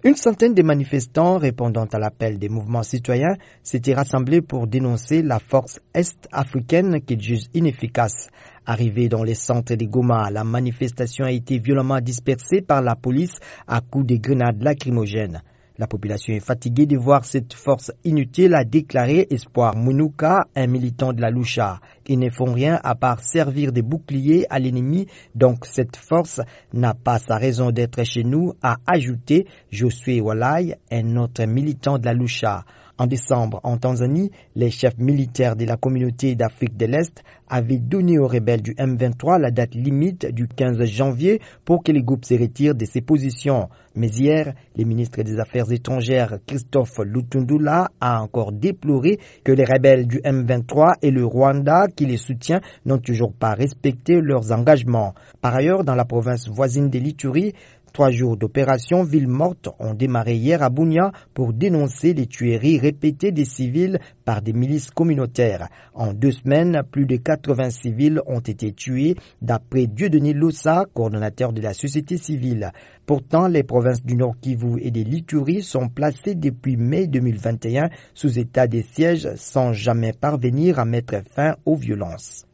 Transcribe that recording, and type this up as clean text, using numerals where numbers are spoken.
Une centaine de manifestants répondant à l'appel des mouvements citoyens s'étaient rassemblés pour dénoncer la force est-africaine qu'ils jugent inefficace. Arrivée dans les centres de Goma, la manifestation a été violemment dispersée par la police à coups de grenades lacrymogènes. La population est fatiguée de voir cette force inutile, a déclaré Espoir Mounouka, un militant de la Loucha. Ils ne font rien à part servir de bouclier à l'ennemi, donc cette force n'a pas sa raison d'être chez nous, a ajouté Josué Walai, un autre militant de la Loucha. En décembre, en Tanzanie, les chefs militaires de la communauté d'Afrique de l'Est avaient donné aux rebelles du M23 la date limite du 15 janvier pour que les groupes se retirent de ses positions. Mais hier, le ministre des Affaires étrangères Christophe Lutundula a encore déploré que les rebelles du M23 et le Rwanda qui les soutient n'ont toujours pas respecté leurs engagements. Par ailleurs, dans la province voisine de l'Ituri, 3 jours d'opération ville morte ont démarré hier à Bunia pour dénoncer les tueries répétées des civils par des milices communautaires. En 2 semaines, plus de 80 civils ont été tués, d'après Dieudonné Lossa, coordonnateur de la société civile. Pourtant, les provinces du Nord Kivu et de l'Ituri sont placées depuis mai 2021 sous état de siège sans jamais parvenir à mettre fin aux violences.